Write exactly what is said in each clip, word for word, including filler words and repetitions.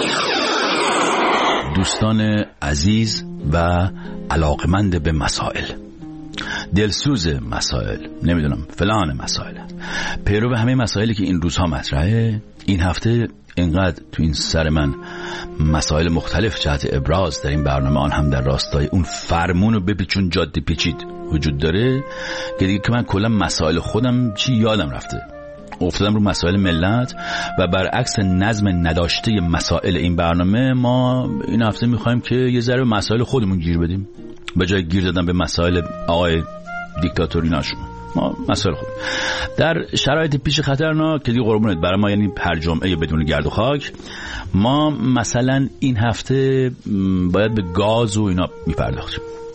دوستان عزیز و علاقمند به مسائل، دلسوز مسائل، نمیدونم فلان مسائل، پیرو به همه مسائلی که این روزها مطرحه، این هفته اینقدر تو این سر من مسائل مختلف جهت ابراز در این برنامه، آن هم در راستای اون فرمون رو بپیچون جاده پیچید وجود داره که دیگه که من کلا مسائل خودم چی یادم رفته، افتادم رو مسائل ملت. و برعکس نظم نداشته مسائل این برنامه، ما این هفته میخوایم که یه ذره مسائل خودمون گیر بدیم، به جای گیر دادن به مسائل آقای دیکتاتوری ناشون، ما مسائل خود در شرایط پیش خطرناک که دیگه قربونت برای ما، یعنی هر جمعه بدون گرد و خاک. ما مثلا این هفته باید به گاز و اینا میپرداختیم،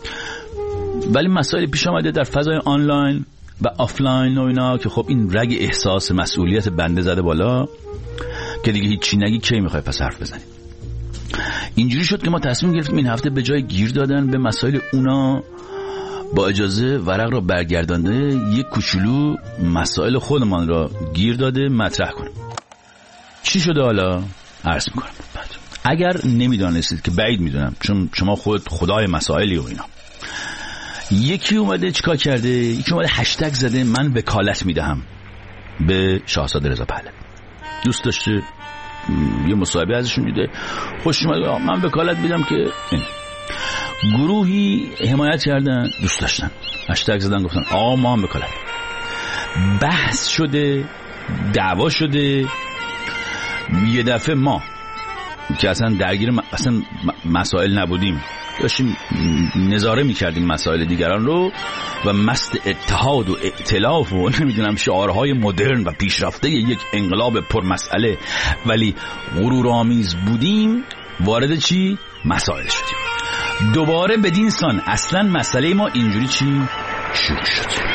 ولی مسائل پیش آمده در فضای آنلاین و آفلاین و اینا که خب این رگ احساس مسئولیت بنده زده بالا که دیگه هیچی نگی کی میخوای پس حرف بزنی. اینجوری شد که ما تصمیم گرفتیم این هفته به جای گیر دادن به مسائل اونا، با اجازه ورق را برگردانده یک کوچولو مسائل خودمان را گیر داده مطرح کنیم. چی شده حالا عرض میکنم. اگر نمیدانستید که بعید میدونم، چون شما خود خدای مسائلی و اینا، یکی اومده چیکار کرده، یکی اومده هشتگ زده من وکالت میدهم به شاهزاده رضا پهلوی. دوست داشته یه مصاحبه ازشون دیده، خوش اومد من وکالت میدم که این. گروهی حمایت کردن، دوست داشتن، هشتگ زدن، گفتن آقا ما هم وکالت. بحث شده، دعوا شده، یه دفعه ما که اصلا درگیر م... اصلا مسائل نبودیم، داشتیم نظاره میکردیم مسائل دیگران رو و مست اتحاد و ائتلاف و نمیدونم شعارهای مدرن و پیشرفته یک انقلاب پرمسئله ولی غرورآمیز بودیم، وارد چی؟ مسائل شدیم. دوباره بدین سان اصلا مسئله ما اینجوری چی؟ شروع شد.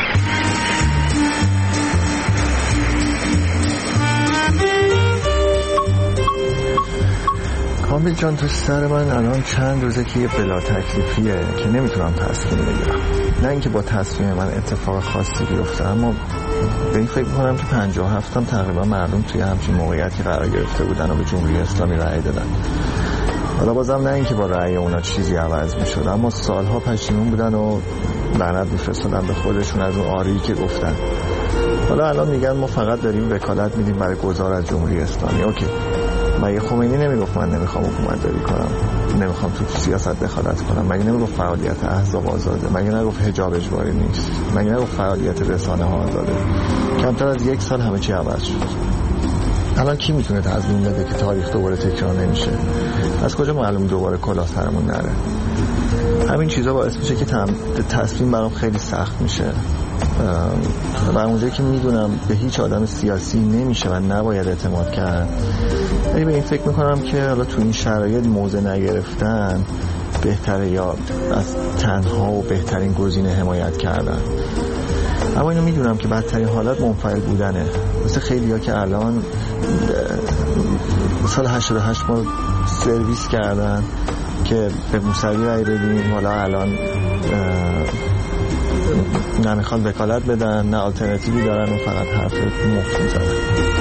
کامل جان، تو سر من الان چند روزه که یه بلا تکلیفیه که نمیتونم تصمیم بگیرم. نه اینکه با تصمیم من اتفاق خاصی بیفته، اما به این فکر میکنم که پنجاه و هفتم تقریبا مردم توی همچین موقعیتی قرار گرفته بودن و به جمهوری اسلامی رأی دادن. حالا بازم نه اینکه با رأی اونا چیزی عوض میشد، اما سالها پشیمون بودن و لعنت میفرستادن به خودشون از اون آری که گفتن. حالا الان میگن ما فقط داریم وکالت میدیم برای گذار از جمهوری اسلامی. اوکی، مگه خمینی نمیگفت من نمیخوام حکومت داری کنم، نمیخوام تو سیاست دخالت کنم؟ مگه نمیگفت فعالیت احزاب آزاده؟ مگه نگفت حجاب اجباری نیست؟ مگه نگفت فعالیت رسانه ها آزاده؟ کمتر از یک سال همه چی عوض شد. الان کی میتونه تضمین بده که تاریخ دوباره تکرار نمیشه؟ از کجا معلوم دوباره کلاه سرمون نره؟ همین چیزا باعث میشه که تصمیم برام خیلی سخت میشه. و اونجایی که میدونم به هیچ آدم سیاسی نمیشه و نباید اعتماد کرد، ولی به این فکر میکنم که حالا تو این شرایط موضع نگرفتن بهتره یا از تنها و بهترین گزینه حمایت کردن. اما اینو میدونم که بدترین حالت منفعل بودنه، مثل خیلی ها که الان سال هشتاد و هشت ما سرویس کردن که به موسوی رای بدیم، حالا الان نه میخوان وکالت بدن، نه آلترناتیوی دارن و فقط حرف مفت میزنن.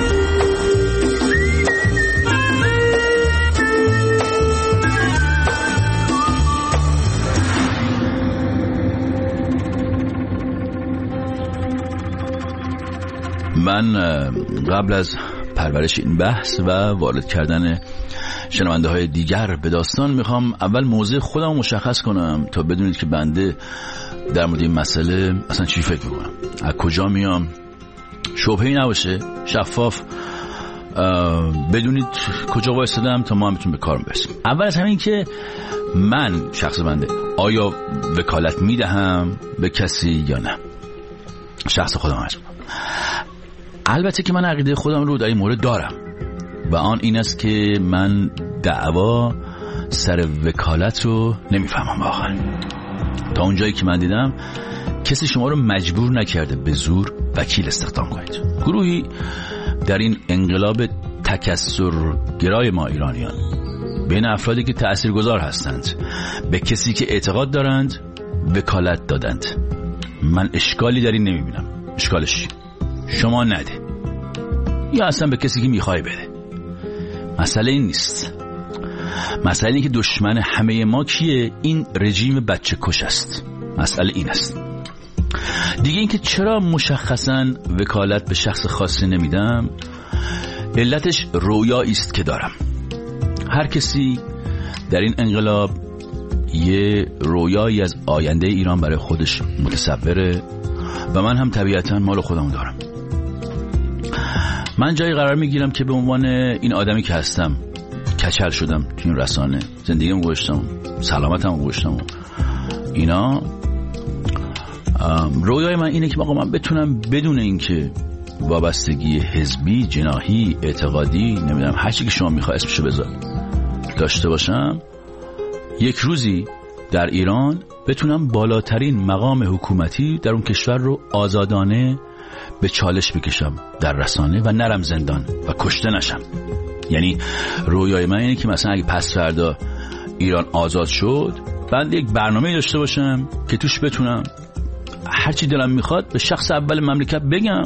من قبل از پرورش این بحث و وارد کردن شنونده های دیگر به داستان، میخوام اول موضع خودم مشخص کنم تا بدونید که بنده در مورد این مسئله اصلا چی فکر میکنم، از کجا میام، شبهه‌ای نباشه، شفاف بدونید کجا وایسادم تا ما هم بتونیم به کارم برسیم. اول از همین که من شخص بنده آیا وکالت میدهم به کسی یا نه، شخص خودم عرض میکنم. البته که من عقیده خودم رو در این مورد دارم و آن این است که من دعوا سر وکالت رو نمیفهمم واقعا. تا اونجایی که من دیدم کسی شما رو مجبور نکرده به زور وکیل استخدام کنید. گروهی در این انقلاب تکثرگرای ما ایرانیان بین افرادی که تأثیرگذار هستند به کسی که اعتقاد دارند وکالت دادند. من اشکالی در این نمیبینم. اشکالش شما نده یا اصلا به کسی که میخوای بده، مسئله این نیست. مسئله اینه که دشمن همه ما کیه؟ این رژیم بچه کش است. مسئله این است. دیگه اینکه چرا مشخصاً وکالت به شخص خاصی نمیدم، علتش رویایی است که دارم. هر کسی در این انقلاب یه رویایی از آینده ایران برای خودش متصوره و من هم طبیعتاً مال خودم دارم. من جایی قرار میگیرم که به عنوان این آدمی که هستم کچل شدم تو این رسانه، زندگیم گذاشتم، سلامتم گذاشتم، اینا رویای من اینه که آقا من بتونم بدون اینکه وابستگی حزبی، جناحی، اعتقادی، نمیدونم هر چی که شما میخوای اسمشو بذار داشته باشم، یک روزی در ایران بتونم بالاترین مقام حکومتی در اون کشور رو آزادانه به چالش بکشم در رسانه و نرم زندان و کشته نشم. یعنی رویای من اینه که مثلا اگه پس فردا ایران آزاد شد، بعد یک برنامه داشته باشم که توش بتونم هرچی دلم میخواد به شخص اول مملکت بگم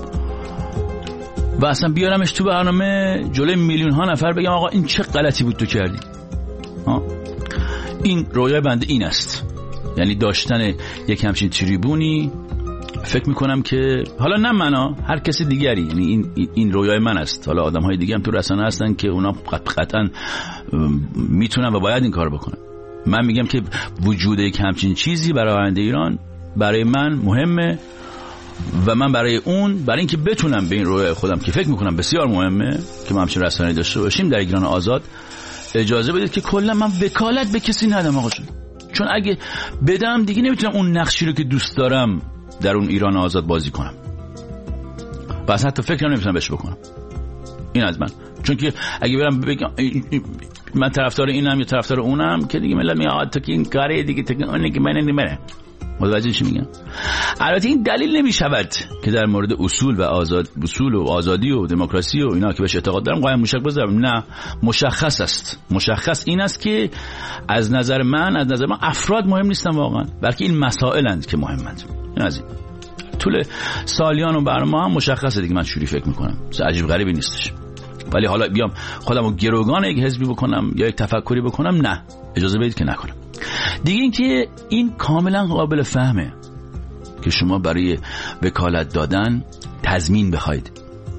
و اصلا بیارمش تو برنامه جلوی میلیون ها نفر بگم آقا این چه غلطی بود تو کردی. ها؟ این رویای بنده این است. یعنی داشتن یک همچین تریبونی، فکر میکنم که حالا نه منا، هر کسی دیگری، یعنی این این رویای من است. حالا آدم های دیگه هم تو رسانه هستن که اونا قطعا میتونن و باید این کار بکنن. من میگم که وجود یک همچین چیزی برای آینده ایران برای من مهمه و من برای اون، برای اینکه بتونم به این رویای خودم که فکر میکنم بسیار مهمه که ما همچین رسانه‌ای داشته باشیم در ایران آزاد، اجازه بدید که کلا من وکالت به کسی ندم آقا جون. چون اگه بدم دیگه نمیتونم اون نقشی رو که دوست دارم در اون ایران آزاد بازی کنم و اصلا حتی فکرم نمیتونم بهش بکنم. این از من. چون که اگه برم بگم من طرفدار اینم یا طرفدار اونم که دیگه ملت میگه تو که این کاره دیگه تو اون که من نمیره. متوجه چی میگم؟ البته این دلیل نمیشود که در مورد اصول و آزاد اصول و آزادی و دموکراسی و اینا که بهش اعتقاد دارم قایم مشک بذارم. نه، مشخص است. مشخص این است که از نظر من از نظر من افراد مهم نیستن واقعا، بلکه این مسائلند که مهمند. این از این طول سالیان و برنامه هم مشخصه دیگه. من چوری فکر میکنم، عجیب غریبی نیستش. ولی حالا بیام خودمو گروگان یک حزبی بکنم یا یک تفکری بکنم، نه، اجازه بدید که نکنم. دیگه این که این کاملا قابل فهمه که شما برای وکالت دادن تضمین بخواید.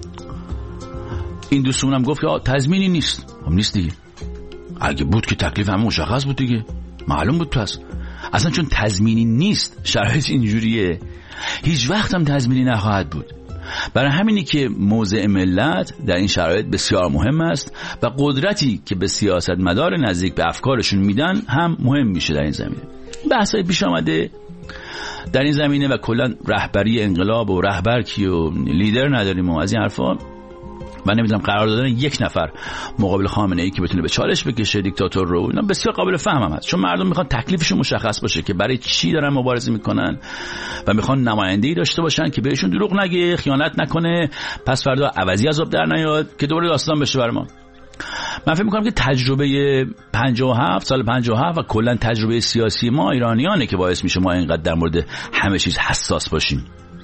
این دوستونم گفت که تضمینی نیست. خب نیست دیگه. اگه بود که تکلیف هم مشخص بود دیگه، معلوم بود. پس اصلا چون تضمینی نیست، شرایط اینجوریه، هیچ وقت هم تضمینی نخواهد بود. برای همینی که موضع ملت در این شرایط بسیار مهم است و قدرتی که به سیاستمدار نزدیک به افکارشون میدن هم مهم میشه در این زمینه. بحثای پیش آمده در این زمینه و کلا رهبری انقلاب و رهبر کی و لیدر نداریم و از این حرفا. من نمیدونم قرار دادن یک نفر مقابل خامنه ای که بتونه به چالش بکشه دیکتاتور رو، اینا بسیار قابل فهمم هست. چون مردم میخوان تکلیفشون مشخص باشه که برای چی دارن مبارزه میکنن و میخوان نماینده‌ای داشته باشن که بهشون دروغ نگه، خیانت نکنه، پس فردا عوضی عذاب در نیاد که دوباره داستان بشه بر ما. من فکر میکنم که تجربه پنجاه و هفت سال پنجاه و هفت و کلا تجربه سیاسی ما ایرانیانه که باعث میشه ما اینقدر در مورد همه چیز حساس باشیم.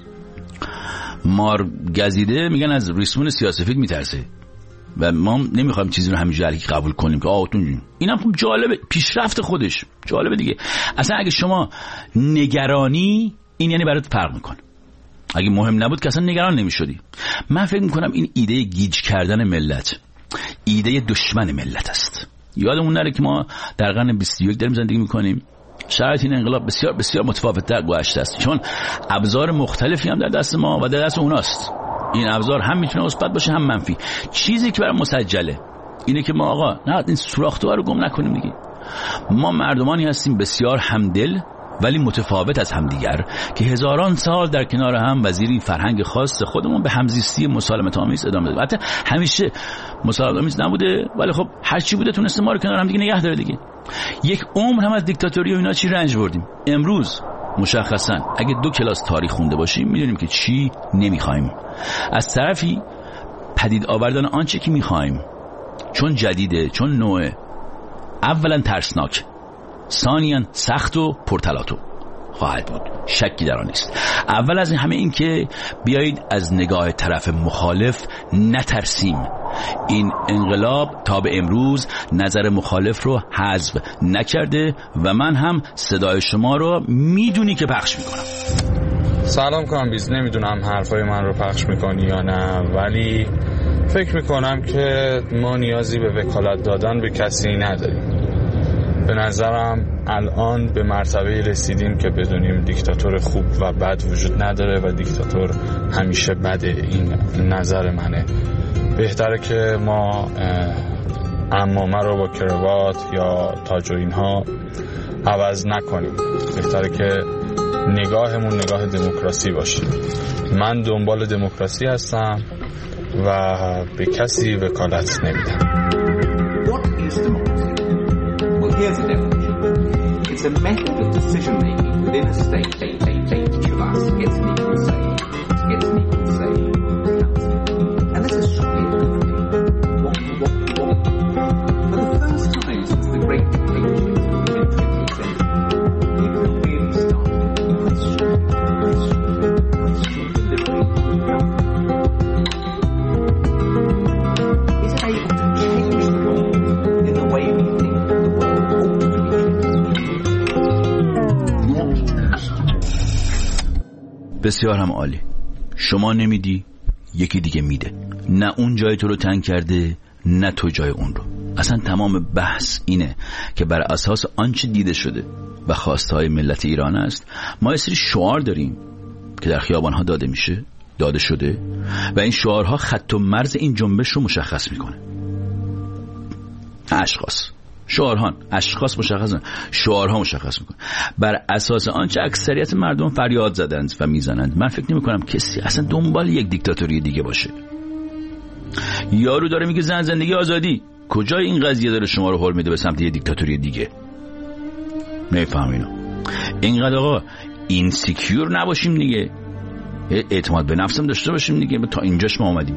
مار گزیده میگن از ریسمون سیاه‌سفید میترسه و ما نمیخوایم چیزی رو همینجوری قبول کنیم که آتون. اینم خب جالبه، پیشرفت خودش جالبه دیگه. اصلا اگه شما نگرانی، این یعنی برات فرق میکنه. اگه مهم نبود که اصلا نگران نمیشدی. من فکر میکنم این ایده گیج کردن ملت ایده دشمن ملت است. یادمون نره که ما در قرن بیست و یک داریم زندگی میکنیم. شرایط این انقلاب بسیار بسیار متفاوت‌تر گذشته است، چون ابزار مختلفی هم در دست ما و در دست اوناست. این ابزار هم میتونه مثبت باشه هم منفی. چیزی که برای مسجله اینه که ما آقا نه این سوراخ‌ها رو گم نکنیم دیگه. ما مردمانی هستیم بسیار همدل ولی متفاوت از همدیگر که هزاران سال در کنار هم وزیری فرهنگ خاص خودمون به همزیستی مسالمت آمیز ادامه دادیم. البته همیشه مسالمت آمیز نبوده، ولی خب هر چی بوده تونسته ما رو کنار هم دیگه نگه داره دیگه. یک عمر هم از دیکتاتوری و اینا چی رنج بردیم. امروز مشخصا اگه دو کلاس تاریخ خونده باشیم میدونیم که چی نمیخوایم. از طرفی پدید آوردن آنچه که میخوایم چون جدیده، چون نوعه، اولا ترسناک، ثانیاً سخت و پرتلاطم خواهد بود، شکی در آن نیست. اول از این همه این که بیایید از نگاه طرف مخالف نترسیم این انقلاب تا به امروز نظر مخالف رو حذف نکرده و من هم صدای شما رو میدونی که پخش میکنم. سلام کامبیز، نمیدونم حرفای من رو پخش میکنی یا نه، ولی فکر میکنم که ما نیازی به وکالت دادن به کسی نداریم. به نظرم الان به مرتبه رسیدیم که بدونیم دیکتاتور خوب و بد وجود نداره و دیکتاتور همیشه بده. این نظر منه. بهتره که ما عمامه رو با کراوات یا تاج و اینها عوض نکنیم. بهتره که نگاهمون نگاه دموکراسی باشه. من دنبال دموکراسی هستم و به کسی وکالت نمیدم. Here's the definition. It's a method of decision making within a state. Each of us gets an equal say. Gets an equal say. And this is surely a good thing. What, what, what? For the first time since the Great Dictatorship in the mid-twentieth century, people have really started to question, question, question delivery of government. Is it able to change the world in the way we think the world? بسیار هم عالی. شما نمیدی، یکی دیگه میده. نه اون جای تو رو تنگ کرده، نه تو جای اون رو. اصلا تمام بحث اینه که بر اساس آنچه دیده شده و خواستهای ملت ایران است، ما یه سری شعار داریم که در خیابانها داده میشه، داده شده و این شعارها خط و مرز این جنبش رو مشخص میکنه. اشخاص شعارها اشخاص مشخصن، شعارها مشخص میکنن. بر اساس آنچه اکثریت مردم فریاد زدند و میزنند، من فکر نمی کنم کسی اصلا دنبال یک دیکتاتوری دیگه باشه. یارو داره میگه زن زندگی آزادی، کجای این قضیه داره شما رو هول میده به سمت یک دیکتاتوری دیگه؟ نمیفهم اینو. اینقدر آقا اینسیکیور نباشیم دیگه، اعتماد به نفسم داشته باشیم دیگه. تا اینجاش ما اومدیم،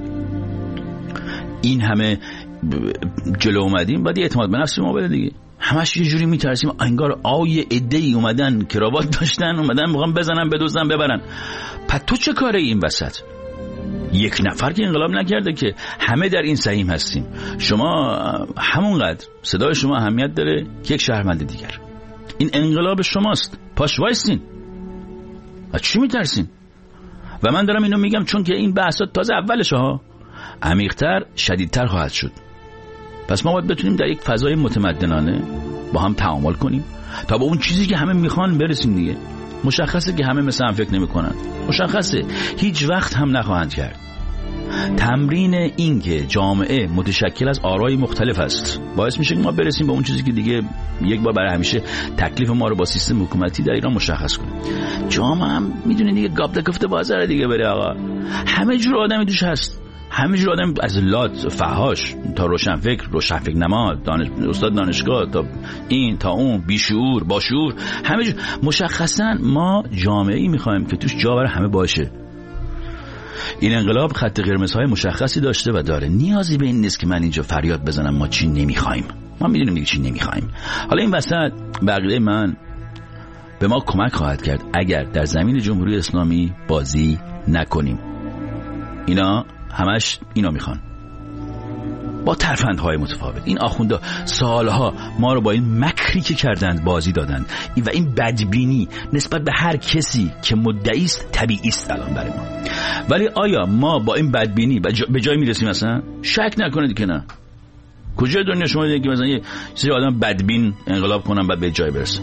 این همه جلو اومدیم، باید اعتماد به نفس ما بده دیگه. همش یه جوری میترسیم انگار آیه عده‌ای اومدن کراوات داشتن اومدن میخوام بزنن بدوزن ببرن. پس تو چه کاره این وسط؟ یک نفر که انقلاب نکرده که همه در این سهیم هستیم. شما همونقدر صدای شما اهمیت داره که یک شهروند دیگر. این انقلاب شماست، پاش وایسین. از چی میترسین؟ و من دارم اینو میگم چون که این بحثات تازه اولشه ها، عمیق‌تر شدیدتر خواهد شد. پس ما باید بتونیم در یک فضای متمدنانه با هم تعامل کنیم تا به اون چیزی که همه میخوان برسیم دیگه. مشخصه که همه مثل هم فکر نمی‌کنن، مشخصه هیچ وقت هم نخواهند کرد. تمرین این که جامعه متشکل از آرای مختلف است باعث میشه که ما برسیم به اون چیزی که دیگه یک بار برای همیشه تکلیف ما رو با سیستم حکومتی در ایران مشخص کنیم. جامعه هم میدونه دیگه گاب گفته بازار دیگه بره آقا. همه جور آدمی توش هست، همه جور آدم، از لات فحاش تا روشنفکر روشنفکر نما، دانش استاد دانشگاه تا این تا اون، بیشعور با شعور، همه جور. مشخصا ما جامعه‌ای می‌خوایم که توش جا برای همه باشه. این انقلاب خط قرمزهای مشخصی داشته و داره. نیازی به این نیست که من اینجا فریاد بزنم ما چی نمی‌خوایم. ما می‌دونیم دیگه چی نمی‌خوایم. حالا این وسط بقیه من به ما کمک خواهد کرد اگر در زمین جمهوری اسلامی بازی نکنیم. اینا همش اینا میخوان با ترفندهای متفاوت. این آخوندا سالها ما رو با این مکری که کردند بازی دادند و این بدبینی نسبت به هر کسی که مدعی است طبیعی است الان برای ما. ولی آیا ما با این بدبینی به جای میرسیم؟ اصلا شک نکنید که نه. کجای دنیا شما دیدید که مثلا یه سری آدم بدبین انقلاب کنن بعد به جای برسن؟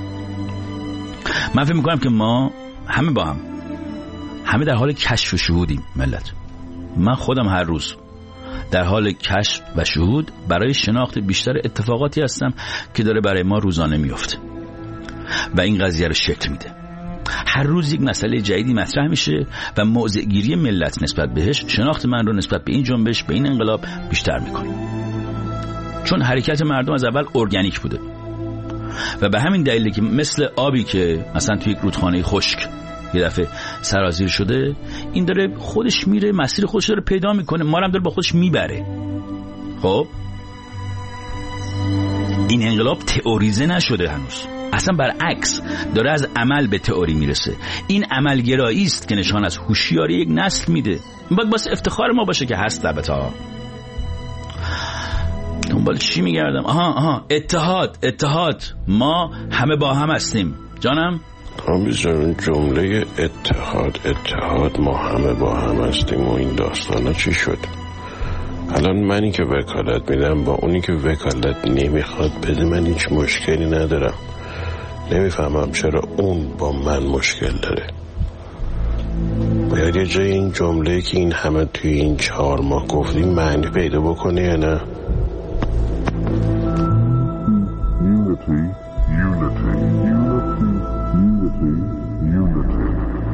من فکر میکنم که ما همه با هم همه در حال کشف و شهودیم ملت. من خودم هر روز در حال کشف و شهود برای شناخت بیشتر اتفاقاتی هستم که داره برای ما روزانه میفته و این قضیه رو شکل میده. هر روز یک مسئله جدیدی مطرح میشه و موضع‌گیری ملت نسبت بهش شناخت من رو نسبت به این جنبش، به این انقلاب بیشتر میکنه. چون حرکت مردم از اول ارگانیک بوده و به همین دلیله که مثل آبی که مثلا توی یک رودخانه خشک یه دفعه سرازیر شده، این داره خودش میره، مسیر خودش داره پیدا میکنه، ما رو هم داره با خودش میبره. خب این انقلاب تئوریزه نشده هنوز، اصلا برعکس داره از عمل به تئوری میرسه. این عملگرایی است که نشان از هوشیاری یک نسل میده. باید واسه افتخار ما باشه که هست البته. دنبال چی میگردم؟ آها آها اتحاد اتحاد ما همه با هم هستیم. جانم کامبیز جان، جمله اتحاد اتحاد ما همه با هم هستیم و این داستانا چی شد؟ الان منی که وکالت میدم با اونی که وکالت نمیخواد بده من هیچ مشکلی ندارم. نمیفهمم چرا اون با من مشکل داره. باید یه جای این جمله که این همه توی این چهار ماه گفتیم معنی پیدا بکنه یا نه؟ Unity, unity, unity, unity, unity.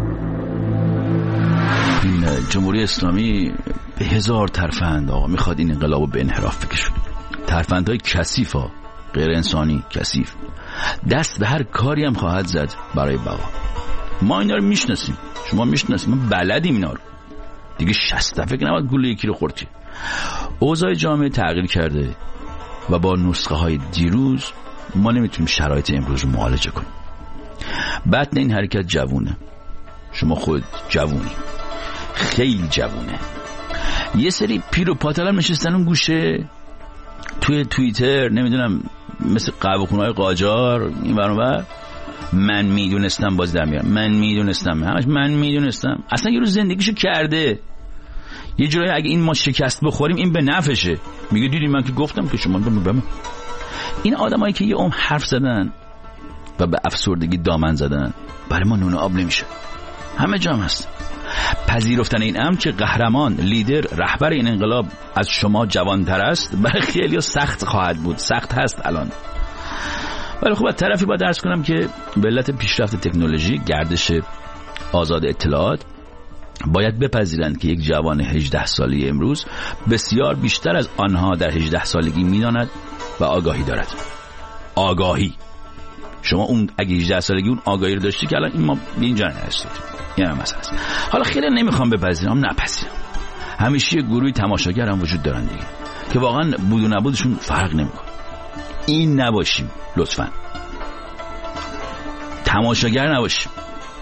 این جمهوری اسلامی به هزار ترفند آقا میخواد این انقلابو به انحراف بکشه. ترفندهای کثیف ها، غیر انسانی، کثیف. دست به هر کاری هم خواهد زد برای بقا. ما اینا رو میشناسیم، شما میشناسیم، ما بلدیم اینا رو دیگه. شصت فکر نباید گوله یکی رو خورد که. اوضاع جامعه تغییر کرده و با نسخه های دیروز ما نمیتونیم شرایط امروز رو معالجه کنیم. بطن این حرکت جوونه، شما خود جوونی، خیلی جوونه. یه سری پیر و پاتل هم نشستن اون گوشه توی توییتر، نمیدونم مثل قهوه‌خونه‌های قاجار این ور اون ور، من میدونستم باز در میارم، من میدونستم، همش من میدونستم. اصلا یه روز زندگیشو کرده. یه جورایی اگه این ما شکست بخوریم این به نفعشه. میگه دیدی من که گفتم که شما ببین. این آدمایی که یه عمر حرف زدن و به افسردگی دامن زدن برای ما نون آب نمیشه. همه جا هم هست. پذیرفتن این امر که قهرمان، لیدر، رهبر این انقلاب از شما جوانتر است برای خیلی‌ها سخت خواهد بود. سخت هست الان. ولی خب از طرفی باید درس کنم که به علت پیشرفت تکنولوژی، گردش آزاد اطلاعات، باید بپذیرند که یک جوان هجده ساله امروز بسیار بیشتر از آنها در هجده سالگی می‌داند و آگاهی دارد. آگاهی. شما اون اگه هجده سالگی اون آگاهی رو داشتی که الان این ما به اینجا نرسیدیم. یعنی مسئله است. حالا خیلی نمیخوام بپذیرم، نپذیرم. همیشه یه گروهی تماشاگر هم وجود دارن دیگه که واقعا بود و نبودشون فرق نمیکنه. این نباشیم لطفاً. تماشاگر نباشیم.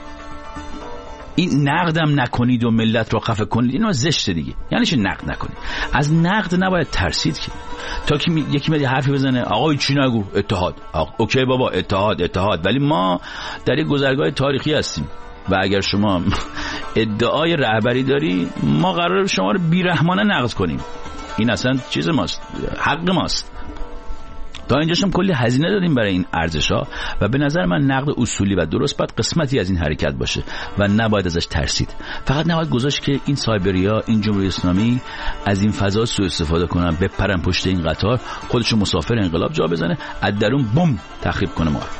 این نقدم نکنید و ملت رو خفه کنید، اینا زشته دیگه. یعنی چه نقد نکنید؟ از نقد نباید ترسید که تا که می... یکی میاد حرفی بزنه آقا چی نگو اتحاد. آقا اوکی بابا اتحاد اتحاد، ولی ما در یک گذرگاه تاریخی هستیم و اگر شما ادعای رهبری داری ما قراره شما رو بیرحمانه نقد کنیم. این اصلا چیز ماست، حق ماست. تا اینجاش هم کلی هزینه دادیم برای این ارزش‌ها و به نظر من نقد اصولی و درست باید قسمتی از این حرکت باشه و نباید ازش ترسید. فقط نباید گذاشت که این سایبریا، این جمهوری اسلامی از این فضا سوء استفاده کنن، بپرن پشت این قطار، خودشو مسافر انقلاب جا بزنه، از درون بم تخریب کنه ما.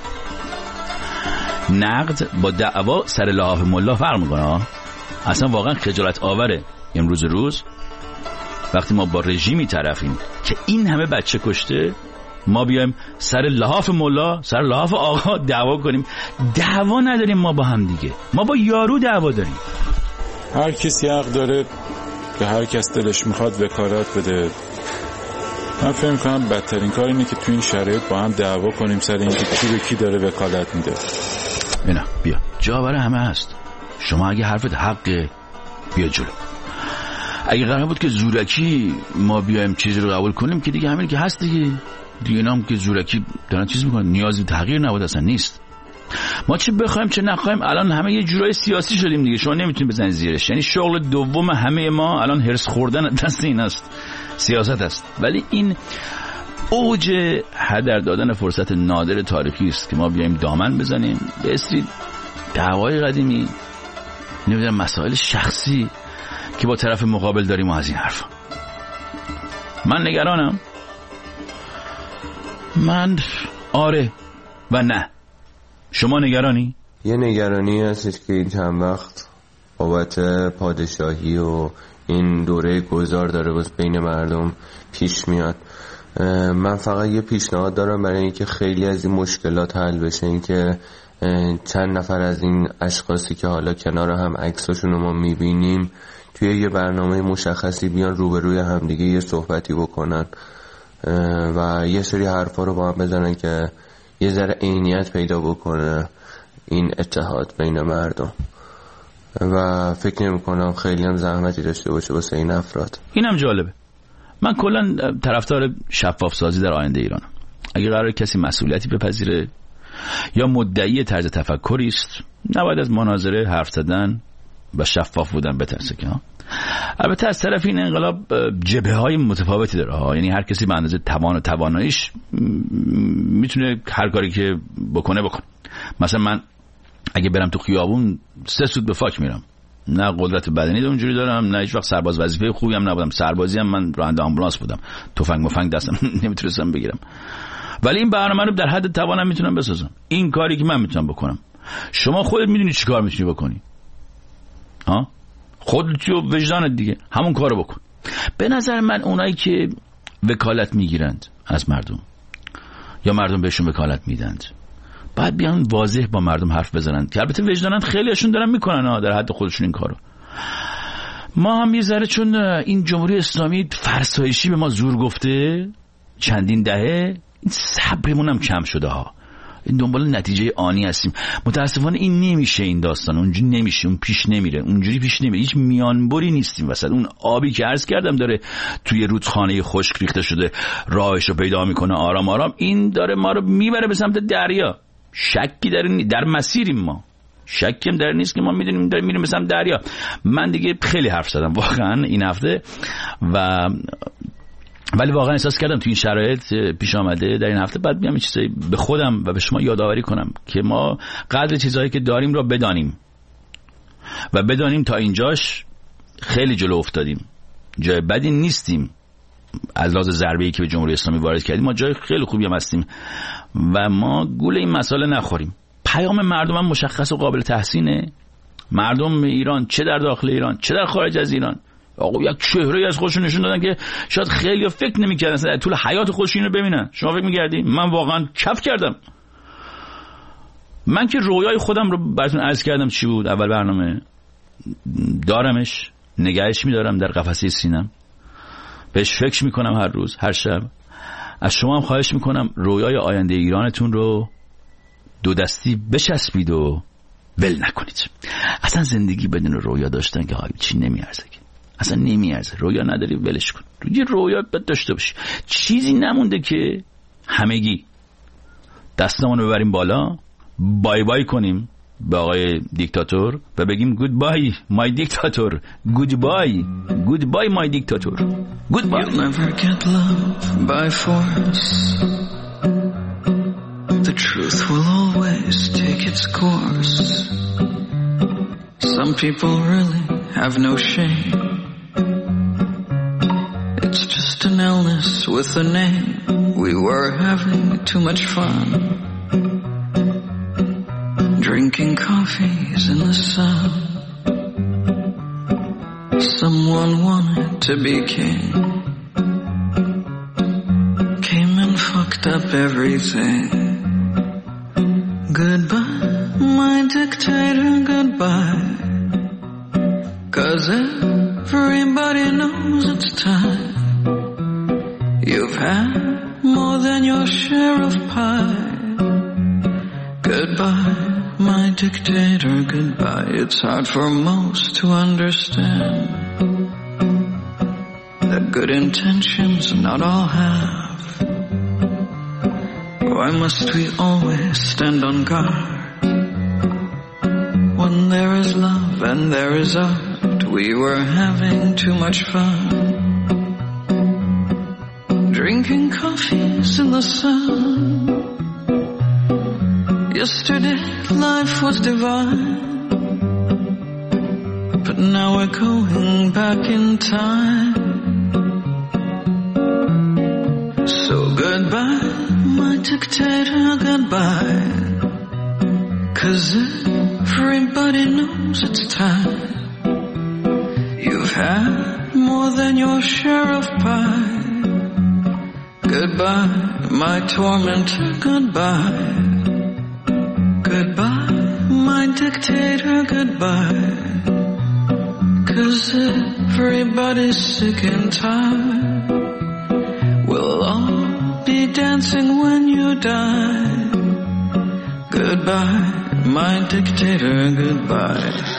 نقد با دعوا سر لحاف ملا فرق میکنه. اصلا واقعا خجالت آوره امروز روز وقتی ما با رژیمی طرفیم که این همه بچه کشته، ما بیایم سر لحاف ملا، سر لحاف آقا دعوا کنیم. دعوا نداریم ما با هم دیگه، ما با یارو دعوا داریم. هر کسی حق داره به هر کس دلش میخواد وکالت بده. من فکر میکنم بدترین کار اینه که تو این شرایط با هم دعوا کنیم سر اینکه کی به کی داره وکالت میده. اینا بیا جا برای همه هست. شما اگه حرفت حقه بیا جلو. اگه قرار بود که زورکی ما بیایم چیزی رو قبول کنیم که دیگه همین که هست دیگه. دیگه نام که زورکی دارن چیز میکنن، نیازی تغییر نبود اصلا نیست. ما چه بخوایم چه نخوایم الان همه یه جورای سیاسی شدیم دیگه. شما نمیتونید بزنید زیرش. یعنی شغل دوم همه ما الان هرس خوردن دست این است، سیاست است. ولی این اوج هدر دادن فرصت نادر تاریخی است که ما بیایم دامن بزنیم به اسری دعوای قدیمی، نمیدونم مسائل شخصی که با طرف مقابل داریم و از این حرفا. من نگرانم. من آره و نه. شما نگرانی؟ یه نگرانی هستش که این چند وقت بابت پادشاهی و این دوره گذار داره باز بین مردم پیش میاد. من فقط یه پیشنهاد دارم برای اینکه خیلی از این مشکلات حل بشه، اینکه چند نفر از این اشخاصی که حالا کنار هم عکساشون رو ما میبینیم توی یه برنامه مشخصی بیان روبروی همدیگه یه صحبتی بکنن و یه سری حرفا رو با هم بزنن که یه ذره عینیت پیدا بکنه این اتحاد بین مردم و فکر نمی کنم خیلی هم زحمتی داشته باشه واسه این افراد. اینم جالبه. من کلا طرفدار شفاف سازی در آینده ایرانم. اگه قرار کسی مسئولیتی بپذیره یا مدعی طرز تفکری است، نباید از مناظره، حرف زدن و شفاف بودن بترسه که ها. البته از طرف این انقلاب جبهه‌های متفاوتی داره ها، یعنی هر کسی به اندازه توان و تواناییش میتونه هر کاری که بکنه بکنه. مثلا من اگه برم تو خیابون سه سود به فاک میرم، نه قدرت بدنی اونجوری دارم، نه هیچ وقت سرباز وظیفه خوبی هم نبودم. سربازی هم من راننده آمبولانس بودم، تفنگ مفنگ دستم نمیتونستم بگیرم، ولی این برنامه رو در حد توانم میتونم بسازم. این کاری که من میتونم بکنم، شما خودت میدونی چی کار میتونی بکنی ها، خودت و وجدانت دیگه همون کارو بکن. به نظر من اونایی که وکالت میگیرند از مردم یا مردم بهشون وکالت میدند، باید بیان واضح با مردم حرف بزنن که البته وجدانن خیلیشون دارن میکنن ها در حد خودشون این کارو. ما هم یه ذره چون این جمهوری اسلامی فرسایشی به ما زور گفته چندین دهه، این صبرمون هم کم شده ها، این دنبال نتیجه آنی هستیم. متاسفانه این نمیشه، این داستان اونجوری نمیشه، اون پیش نمیره، اونجوری پیش نمیره، هیچ میانبری نیستیم وسط. اون آبی که عرض کردم داره توی رودخانه خشک ریخته شده راهش رو پیدا میکنه آرام آرام، این داره ما رو میبره به سمت دریا. شکی در در مسیریم ما، شکیم در نیست که ما میدونیم داریم میریم به سمت دریا. من دیگه خیلی حرف زدم واقعا این هفته، و ولی واقعا احساس کردم تو این شرایط پیش آمده در این هفته بعد بیام چیزایی به خودم و به شما یادآوری کنم که ما قدر چیزهایی که داریم رو بدانیم و بدانیم تا اینجاش خیلی جلو افتادیم، جای بدی نیستیم. از لحاظ ضربه‌ای که به جمهوری اسلامی وارد کردیم ما جای خیلی خوبی هم هستیم و ما گول این مسئله نخوریم. پیام مردم هم مشخص و قابل تحسینه. مردم ایران چه در داخل ایران چه در خارج از ایران آقا یک چهره از خودشون نشون دادن که شاید خیلی فکر نمی‌کردن اصلا طول حیات خودشون رو ببینن. شما فکر می‌کردی؟ من واقعا کف کردم. من که رویای خودم رو براتون عرض کردم چی بود. اول برنامه دارمش، نگهش می‌دارم در قفسه سینم، بهش فکر می‌کنم هر روز هر شب. از شما هم خواهش می‌کنم رویای آینده ایرانتون رو دو دستی بچسبید و ول نکنید. اصلا زندگی بدون رویا داشتن که حالا چی نمیارزه، اصلا نمیارزه. رویا نداری ولش کن. یه رویا باید داشته باشی. چیزی نمونده که همگی دستمون رو ببریم بالا، بای بای کنیم به آقای دیکتاتور و بگیم گود بای مای دیکتاتور، گود بای گود بای مای دیکتاتور، گود بای. You'll never get love by force. The truth will always take its course. Some people really have no shame. It's just an illness with a name. We were having too much fun, drinking coffees in the sun. Someone wanted to be king, came and fucked up everything. Goodbye, my dictator, goodbye, 'cause everybody knows it's time. You've had more than your share of pie. Goodbye, my dictator, goodbye. It's hard for most to understand that good intentions not all have. Why must we always stand on guard when there is love and there is art? We were having too much fun, drinking coffees in the sun. Yesterday life was divine, but now we're going back in time. So goodbye, my dictator, goodbye, 'cause everybody knows it's time. You've had more than your share of pie. Goodbye, my tormentor, goodbye. Goodbye, my dictator, goodbye. 'Cause everybody's sick and tired. We'll all be dancing when you die. Goodbye, my dictator, goodbye.